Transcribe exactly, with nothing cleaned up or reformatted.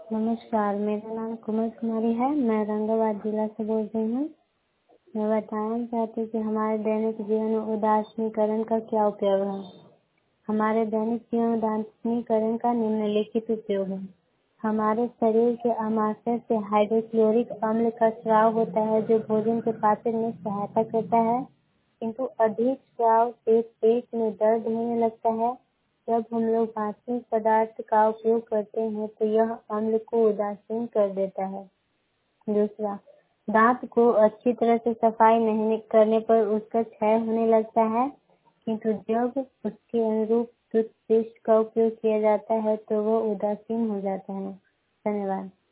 नमस्कार, मेरा नाम कुमार कुमारी है। मैं औरंगाबाद जिला से बोल रही हूँ। मैं बताना चाहती हूँ कि हमारे दैनिक जीवन में उदासीनीकरण का क्या उपयोग है। हमारे दैनिक जीवन में उदासीनीकरण का निम्नलिखित उपयोग है। हमारे शरीर के अमाशय से हाइड्रोक्लोरिक अम्ल का स्राव होता है, जो भोजन के पाचन में सहायता करता है, किंतु अधिक स्राव से पेट में दर्द होने लगता है। जब हम लोग बासी पदार्थ का उपयोग करते हैं तो यह अम्ल को उदासीन कर देता है। दूसरा, दांत को अच्छी तरह से सफाई नहीं करने पर उसका क्षय होने लगता है, किंतु जब उसके अनुरूप टूथपेस्ट का उपयोग किया जाता है तो वह उदासीन हो जाता है। धन्यवाद।